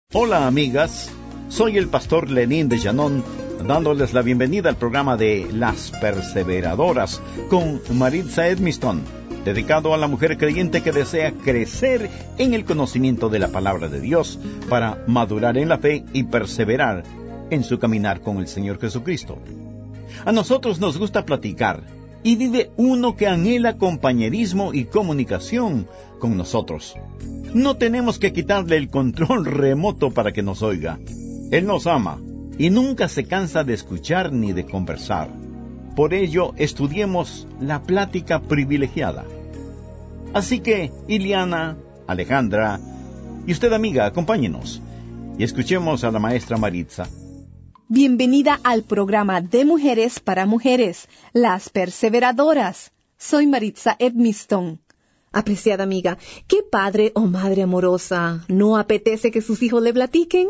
Hola amigas, soy el pastor Lenín de Llanón, dándoles la bienvenida al programa de Las Perseveradoras con Maritza Edmiston, dedicado a la mujer creyente que desea crecer en el conocimiento de la palabra de Dios para madurar en la fe y perseverar en su caminar con el Señor Jesucristo. A nosotros nos gusta platicar y vive uno que anhela compañerismo y comunicación con nosotros. No tenemos que quitarle el control remoto para que nos oiga. Él nos ama y nunca se cansa de escuchar ni de conversar. Por ello, estudiemos la plática privilegiada. Así que, Iliana, Alejandra y usted, amiga, acompáñenos y escuchemos a la maestra Maritza. Bienvenida al programa de Mujeres para Mujeres, Las Perseveradoras. Soy Maritza Edmiston. Apreciada amiga, ¿qué padre o madre amorosa no apetece que sus hijos le platiquen?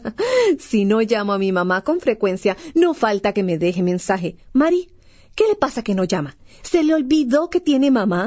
Si no llamo a mi mamá con frecuencia, no falta que me deje mensaje. Mari, ¿qué le pasa que no llama? ¿Se le olvidó que tiene mamá?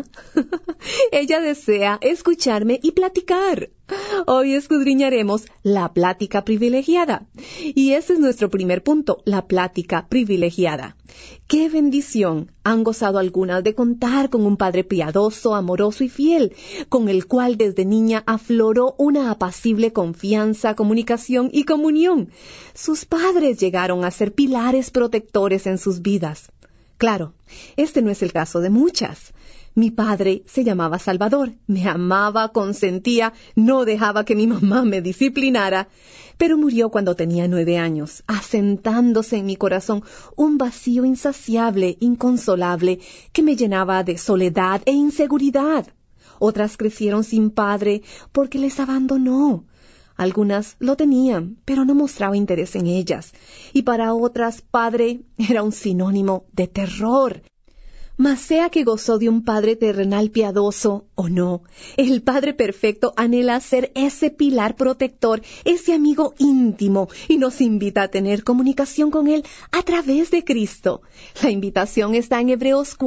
Ella desea escucharme y platicar. Hoy escudriñaremos la plática privilegiada. Y ese es nuestro primer punto, la plática privilegiada. ¡Qué bendición! Han gozado algunas de contar con un padre piadoso, amoroso y fiel, con el cual desde niña afloró una apacible confianza, comunicación y comunión. Sus padres llegaron a ser pilares protectores en sus vidas. Claro, este no es el caso de muchas. Mi padre se llamaba Salvador, me amaba, consentía, no dejaba que mi mamá me disciplinara, pero murió cuando tenía 9 años, asentándose en mi corazón un vacío insaciable, inconsolable, que me llenaba de soledad e inseguridad. Otras crecieron sin padre porque les abandonó. Algunas lo tenían, pero no mostraba interés en ellas. Y para otras, padre era un sinónimo de terror. Mas sea que gozó de un padre terrenal piadoso o no, el Padre Perfecto anhela ser ese pilar protector, ese amigo íntimo, y nos invita a tener comunicación con Él a través de Cristo. La invitación está en Hebreos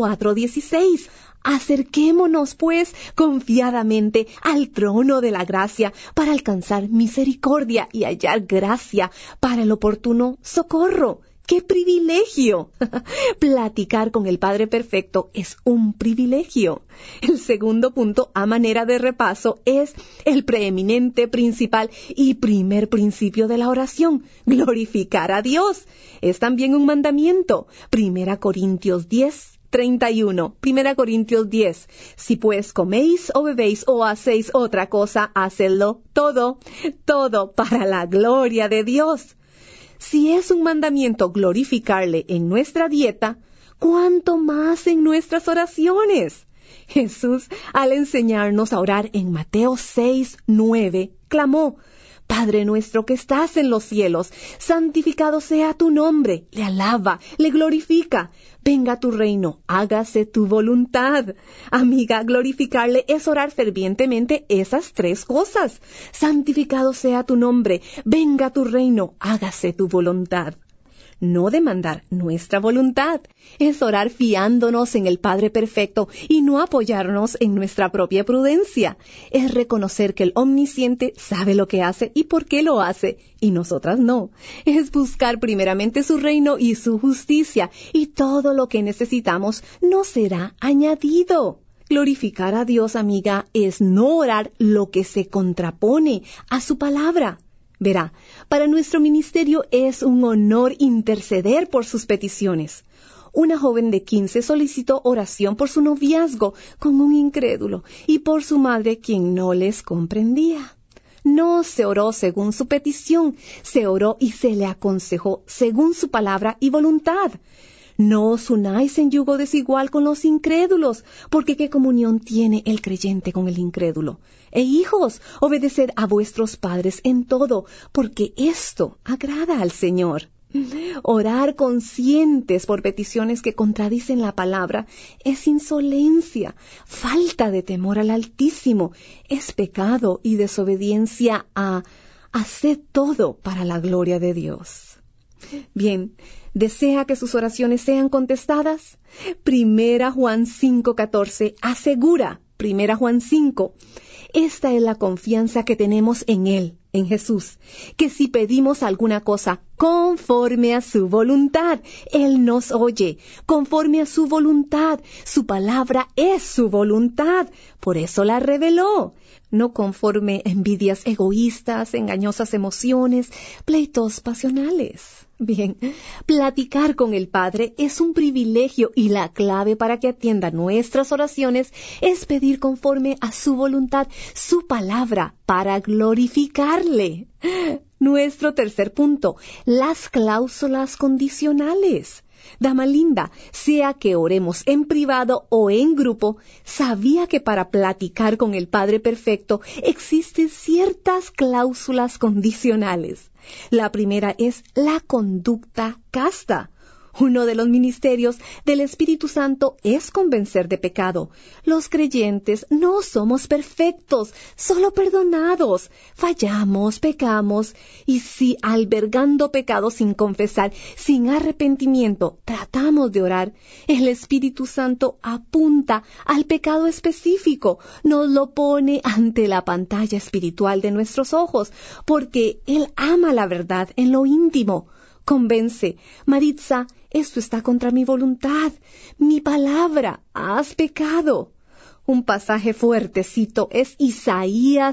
4:16. Acerquémonos, pues, confiadamente al trono de la gracia para alcanzar misericordia y hallar gracia para el oportuno socorro. ¡Qué privilegio! Platicar con el Padre Perfecto es un privilegio. El segundo punto, a manera de repaso, es el preeminente, principal y primer principio de la oración, glorificar a Dios. Es también un mandamiento. 1 Corintios 10:31. 1 Corintios 10. Si pues coméis o bebéis o hacéis otra cosa, hacedlo todo para la gloria de Dios. Si es un mandamiento glorificarle en nuestra dieta, ¿cuánto más en nuestras oraciones? Jesús, al enseñarnos a orar en Mateo 6:9, clamó: Padre nuestro que estás en los cielos, santificado sea tu nombre. Le alaba, le glorifica. Venga tu reino, hágase tu voluntad. Amiga, glorificarle es orar fervientemente esas 3 cosas. Santificado sea tu nombre, venga tu reino, hágase tu voluntad. No demandar nuestra voluntad, es orar fiándonos en el Padre Perfecto y no apoyarnos en nuestra propia prudencia. Es reconocer que el Omnisciente sabe lo que hace y por qué lo hace, y nosotras no. Es buscar primeramente su reino y su justicia, y todo lo que necesitamos nos será añadido. Glorificar a Dios, amiga, es no orar lo que se contrapone a su palabra. Verá, para nuestro ministerio es un honor interceder por sus peticiones. Una joven de 15 solicitó oración por su noviazgo con un incrédulo y por su madre, quien no les comprendía. No se oró según su petición, se oró y se le aconsejó según su palabra y voluntad. No os unáis en yugo desigual con los incrédulos, porque ¿qué comunión tiene el creyente con el incrédulo? Hijos, obedeced a vuestros padres en todo, porque esto agrada al Señor. Orar conscientes por peticiones que contradicen la palabra es insolencia, falta de temor al Altísimo, es pecado y desobediencia a hacer todo para la gloria de Dios. Bien, ¿desea que sus oraciones sean contestadas? 1 Juan 5:14 asegura, 1 Juan 5, esta es la confianza que tenemos en Él, en Jesús, que si pedimos alguna cosa conforme a su voluntad, Él nos oye, conforme a su voluntad. Su palabra es su voluntad, por eso la reveló. No conforme a envidias egoístas, engañosas emociones, pleitos pasionales. Bien, platicar con el Padre es un privilegio y la clave para que atienda nuestras oraciones es pedir conforme a su voluntad, su palabra, para glorificarle. Nuestro tercer punto, las cláusulas condicionales. Dama linda, sea que oremos en privado o en grupo, sabía que para platicar con el Padre Perfecto existen ciertas cláusulas condicionales. La primera es la conducta casta. Uno de los ministerios del Espíritu Santo es convencer de pecado. Los creyentes no somos perfectos, solo perdonados. Fallamos, pecamos, y si albergando pecado sin confesar, sin arrepentimiento, tratamos de orar, el Espíritu Santo apunta al pecado específico, nos lo pone ante la pantalla espiritual de nuestros ojos, porque Él ama la verdad en lo íntimo. Convence, Maritza, esto está contra mi voluntad, mi palabra, has pecado. Un pasaje fuertecito es Isaías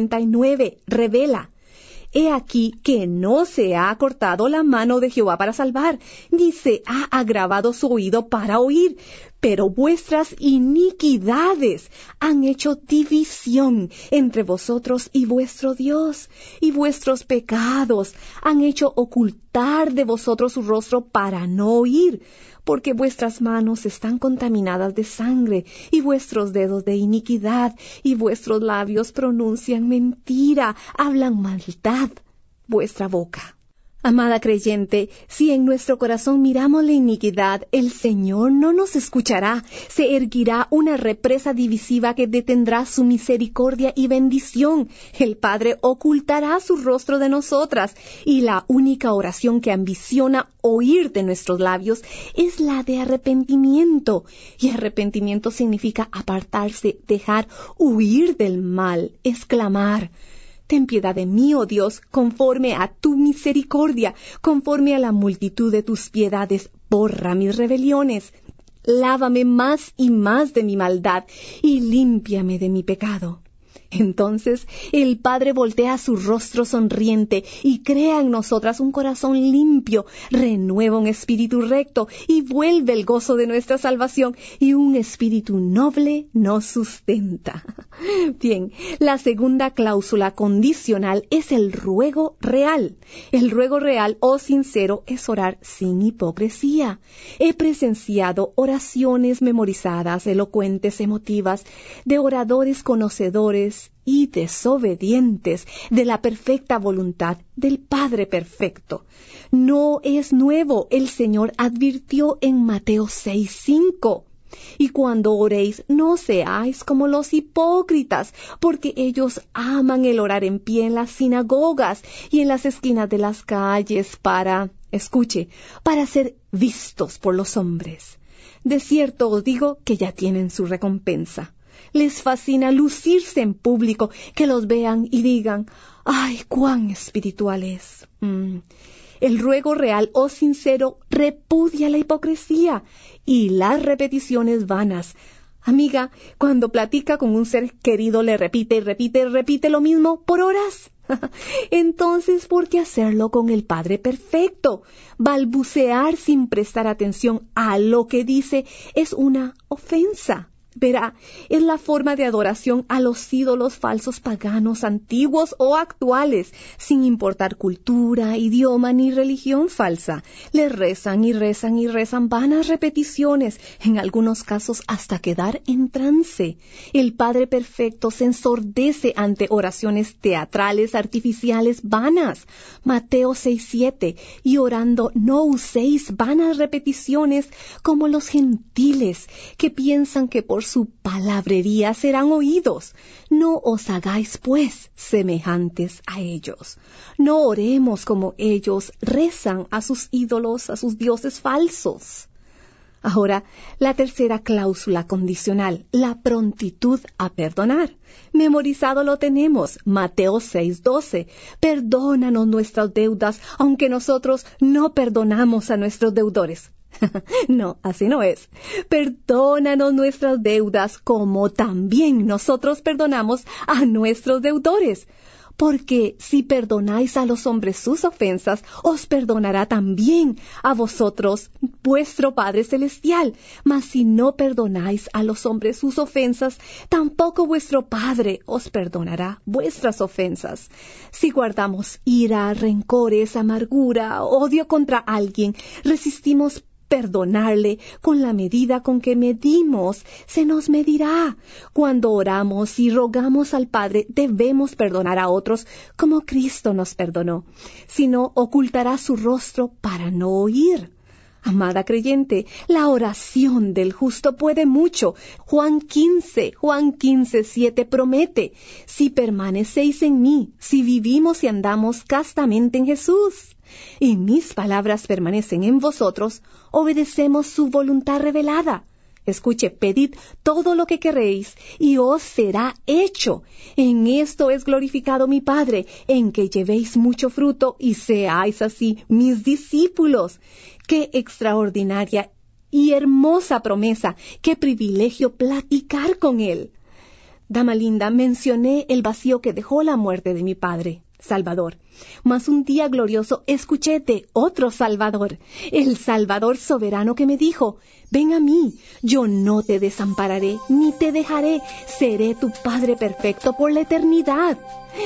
59, revela: He aquí que no se ha cortado la mano de Jehová para salvar, ni se ha agravado su oído para oír, pero vuestras iniquidades han hecho división entre vosotros y vuestro Dios, y vuestros pecados han hecho ocultar de vosotros su rostro para no oír, porque vuestras manos están contaminadas de sangre, y vuestros dedos de iniquidad, y vuestros labios pronuncian mentira, hablan maldad, vuestra boca. Amada creyente, si en nuestro corazón miramos la iniquidad, el Señor no nos escuchará. Se erguirá una represa divisiva que detendrá su misericordia y bendición. El Padre ocultará su rostro de nosotras, y la única oración que ambiciona oír de nuestros labios es la de arrepentimiento. Y arrepentimiento significa apartarse, dejar, huir del mal, exclamar: Ten piedad de mí, oh Dios, conforme a tu misericordia, conforme a la multitud de tus piedades, borra mis rebeliones. Lávame más y más de mi maldad, y límpiame de mi pecado. Entonces el Padre voltea su rostro sonriente y crea en nosotras un corazón limpio, renueva un espíritu recto y vuelve el gozo de nuestra salvación, y un espíritu noble nos sustenta. Bien, la segunda cláusula condicional es el ruego real. El ruego real o sincero es orar sin hipocresía. He presenciado oraciones memorizadas, elocuentes, emotivas, de oradores conocedores y desobedientes de la perfecta voluntad del Padre Perfecto. No es nuevo, el Señor advirtió en Mateo 6:5. Y cuando oréis, no seáis como los hipócritas, porque ellos aman el orar en pie en las sinagogas y en las esquinas de las calles para ser vistos por los hombres. De cierto os digo que ya tienen su recompensa. Les fascina lucirse en público, que los vean y digan: ¡ay, cuán espiritual es! El ruego real o sincero repudia la hipocresía y las repeticiones vanas. Amiga, cuando platica con un ser querido le repite y repite y repite lo mismo por horas. Entonces, ¿por qué hacerlo con el Padre Perfecto? Balbucear sin prestar atención a lo que dice es una ofensa. Verá, es la forma de adoración a los ídolos falsos paganos, antiguos o actuales, sin importar cultura, idioma ni religión falsa. Le rezan y rezan y rezan vanas repeticiones, en algunos casos hasta quedar en trance. El Padre Perfecto se ensordece ante oraciones teatrales, artificiales, vanas. Mateo 6:7, y orando no uséis vanas repeticiones como los gentiles, que piensan que por su palabrería serán oídos. No os hagáis, pues, semejantes a ellos. No oremos como ellos rezan a sus ídolos, a sus dioses falsos. Ahora, la tercera cláusula condicional, la prontitud a perdonar. Memorizado lo tenemos, Mateo 6:12. Perdónanos nuestras deudas, aunque nosotros no perdonamos a nuestros deudores. No, así no es. Perdónanos nuestras deudas como también nosotros perdonamos a nuestros deudores. Porque si perdonáis a los hombres sus ofensas, os perdonará también a vosotros vuestro Padre Celestial. Mas si no perdonáis a los hombres sus ofensas, tampoco vuestro Padre os perdonará vuestras ofensas. Si guardamos ira, rencores, amargura, odio contra alguien, resistimos perdonarle con la medida con que medimos, se nos medirá. Cuando oramos y rogamos al Padre, debemos perdonar a otros como Cristo nos perdonó. Si no, ocultará su rostro para no oír. Amada creyente, la oración del justo puede mucho. Juan 15:7 promete: si permanecéis en mí, si vivimos y andamos castamente en Jesús, y mis palabras permanecen en vosotros, obedecemos su voluntad revelada. Escuche, pedid todo lo que queréis, y os será hecho. En esto es glorificado mi Padre, en que llevéis mucho fruto, y seáis así mis discípulos. ¡Qué extraordinaria y hermosa promesa! ¡Qué privilegio platicar con Él! Dama linda, mencioné el vacío que dejó la muerte de mi Padre Salvador. Mas un día glorioso escuché de otro Salvador, el Salvador soberano que me dijo: ven a mí, yo no te desampararé ni te dejaré, seré tu Padre perfecto por la eternidad.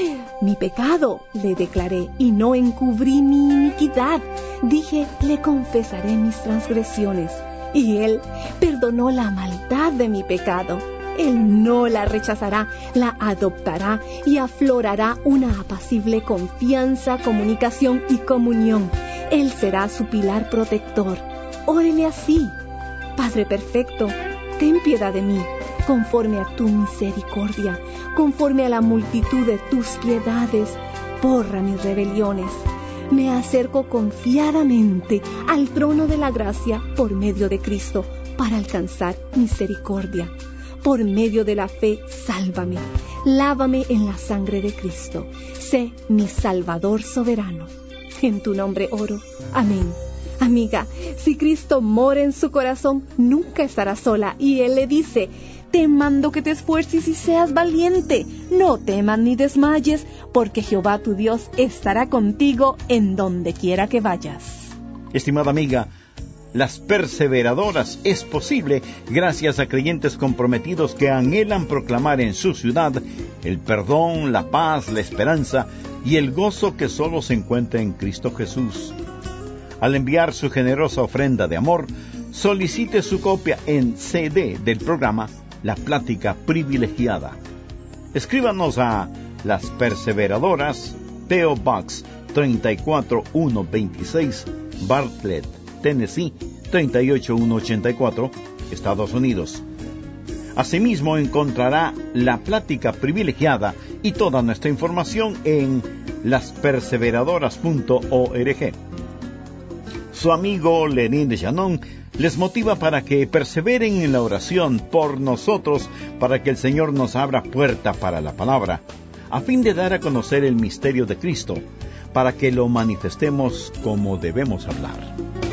Mi pecado, le declaré, y no encubrí mi iniquidad. Dije, le confesaré mis transgresiones, y Él perdonó la maldad de mi pecado. Él no la rechazará, la adoptará y aflorará una apacible confianza, comunicación y comunión. Él será su pilar protector. Órele así: Padre perfecto, ten piedad de mí, conforme a tu misericordia, conforme a la multitud de tus piedades, borra mis rebeliones. Me acerco confiadamente al trono de la gracia por medio de Cristo para alcanzar misericordia. Por medio de la fe, sálvame, lávame en la sangre de Cristo. Sé mi Salvador soberano. En tu nombre oro. Amén. Amiga, si Cristo mora en su corazón, nunca estará sola. Y Él le dice: te mando que te esfuerces y seas valiente. No temas ni desmayes, porque Jehová tu Dios estará contigo en donde quiera que vayas. Estimada amiga, Las Perseveradoras es posible gracias a creyentes comprometidos que anhelan proclamar en su ciudad el perdón, la paz, la esperanza y el gozo que solo se encuentra en Cristo Jesús. Al enviar su generosa ofrenda de amor, solicite su copia en CD del programa La Plática Privilegiada. Escríbanos a Las Perseveradoras, P.O. Box 34126, Bartlett, Tennessee 38184, Estados Unidos. Asimismo encontrará La Plática Privilegiada y toda nuestra información en lasperseveradoras.org. Su amigo Lenín de Llanón les motiva para que perseveren en la oración por nosotros, para que el Señor nos abra puerta para la palabra, a fin de dar a conocer el misterio de Cristo, para que lo manifestemos como debemos hablar.